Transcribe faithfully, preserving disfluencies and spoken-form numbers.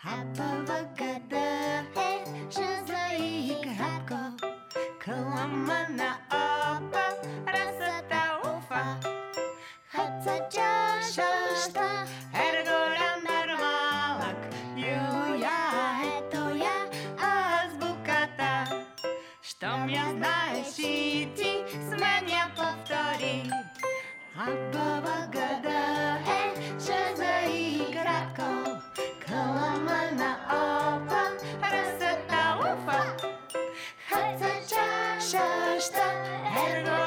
А благодаря же за играко, каламана опа, расата уфа. Хаца чашата, ерголя нормалък, юя, ето я азбуката. Щом я знаеш и ти, с мен я повтори. А благодаря же за играко, каламана опа, расата уфа. Хаца чашата, ерголя